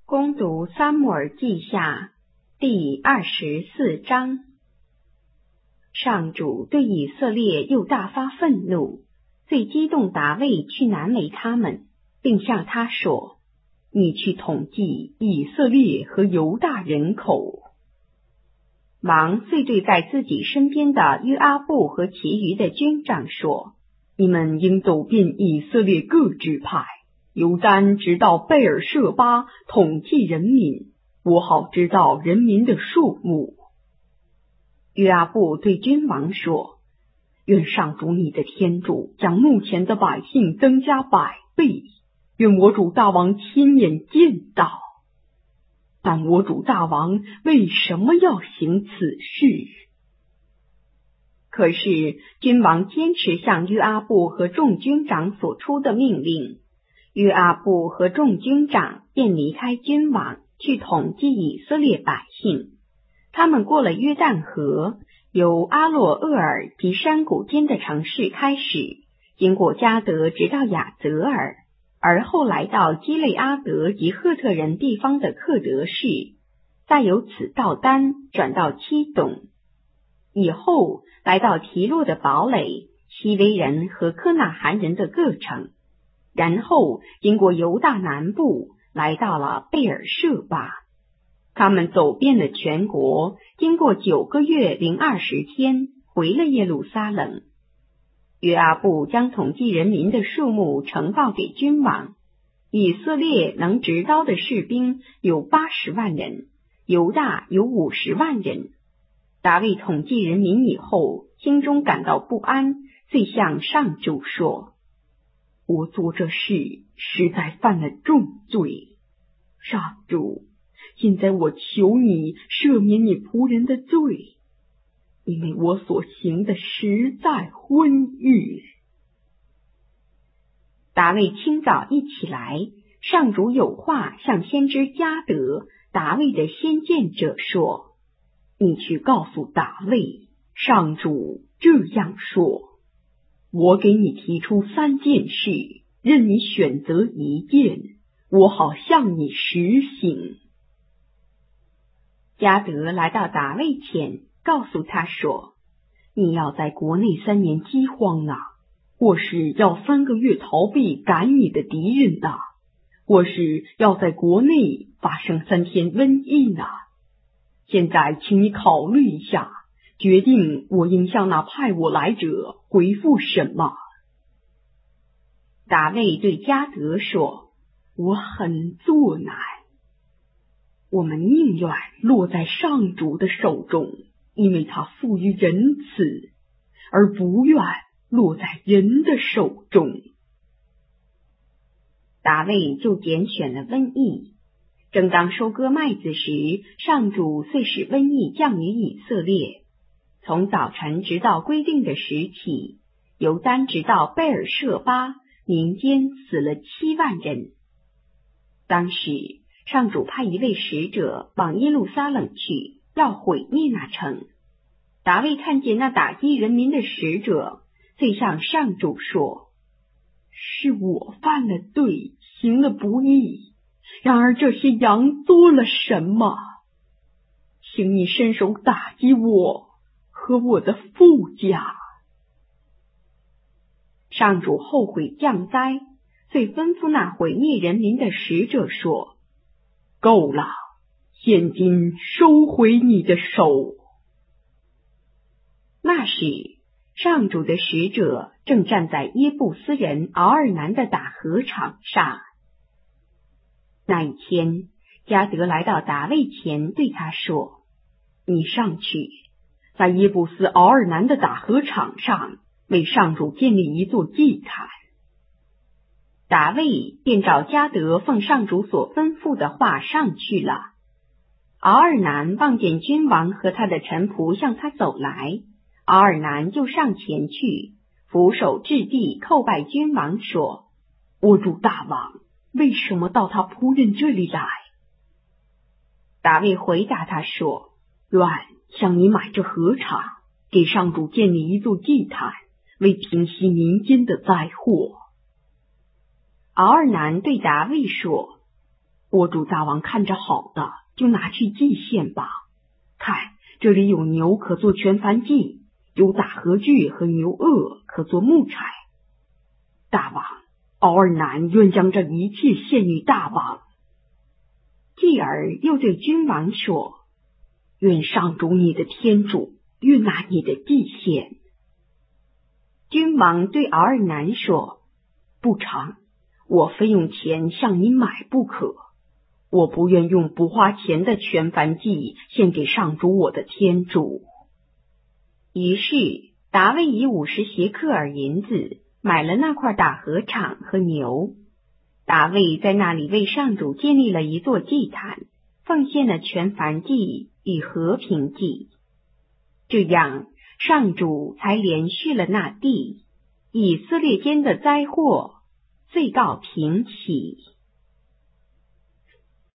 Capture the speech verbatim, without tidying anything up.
攻读撒母耳记下第二十四章。上主对以色列又大发愤怒，最激动达卫去难为他们，并向他说：你去统计以色列和犹大人口。王遂对在自己身边的约阿布和其余的军长说：你们应走遍以色列各支派，由丹直到贝尔舍巴，统计人民，我好知道人民的数目。约阿布对君王说：愿上主你的天主将目前的百姓增加百倍，愿我主大王亲眼见到。但我主大王为什么要行此事？可是君王坚持向约阿布和众军长所出的命令，约阿布和众军长便离开君王，去统计以色列百姓。他们过了约旦河，由阿洛厄尔及山谷间的城市开始，经过加德直到亚泽尔，而后来到基列阿德及赫特人地方的克德士，再由此到丹，转到七董，以后来到提洛的堡垒、西威人和科纳罕人的各城，然后经过犹大南部，来到了贝尔舍巴。他们走遍了全国，经过九个月零二十天，回了耶路撒冷。约阿布将统计人民的数目呈报给君王。以色列能执刀的士兵有八十万人，犹大有五十万人。大卫统计人民以后，心中感到不安，遂向上主说：我做这事实在犯了重罪，上主，现在我求你赦免你仆人的罪，因为我所行的实在昏愚。大卫清早一起来，上主有话向先知加德，大卫的先见者说：你去告诉大卫，上主这样说：我给你提出三件事，任你选择一件，我好向你实行。加德来到大卫前，告诉他说：你要在国内三年饥荒啊，或是要三个月逃避赶你的敌人啊，或是要在国内发生三天瘟疫呢？现在请你考虑一下，决定我应向那派我来者回复什么。大卫对加德说：我很作难，我们宁愿落在上主的手中，因为他富于仁慈，而不愿落在人的手中。大卫就拣选了瘟疫。正当收割麦子时，上主遂使瘟疫降于以色列。从早晨直到规定的时起，由丹直到贝尔舍巴，民间死了七万人。当时上主派一位使者往耶路撒冷去，要毁灭那城。大卫看见那打击人民的使者，遂向上主说：是我犯了罪，行了不义，然而这些羊做了什么？请你伸手打击我和我的父家。上主后悔降灾，遂吩咐那毁灭人民的使者说：够了，现今收回你的手。那时上主的使者正站在耶布斯人敖尔南的打禾场上。那一天，加德来到大卫前，对他说：你上去，在耶布斯敖尔南的打禾场上为上主建立一座祭坛。大卫便照加德奉上主所吩咐的话上去了。敖尔南望见君王和他的臣仆向他走来，敖尔南就上前去，俯首至地叩拜君王，说：我主大王，为什么到他仆人这里来？大卫回答他说：愿向你买这禾场，给上主建立一座祭坛，为平息民间的灾祸。敖尔南对大卫说： 我主大王看着好的，就拿去祭献吧。看，这里有牛可做全燔祭，有大河具和牛轭可做木柴。大王，敖尔南愿将这一切献与大王。继而又对君王说：愿上主你的天主悦纳你的祭献。君王对敖尔南说：不成，我非用钱向你买不可，我不愿用不花钱的全燔祭献给上主我的天主。于是达味以五十谢克尔银子买了那块大禾场和牛。达味在那里为上主建立了一座祭坛，奉献了全燔祭与和平祭。这样上主才连续了那地，以色列间的灾祸最告平息。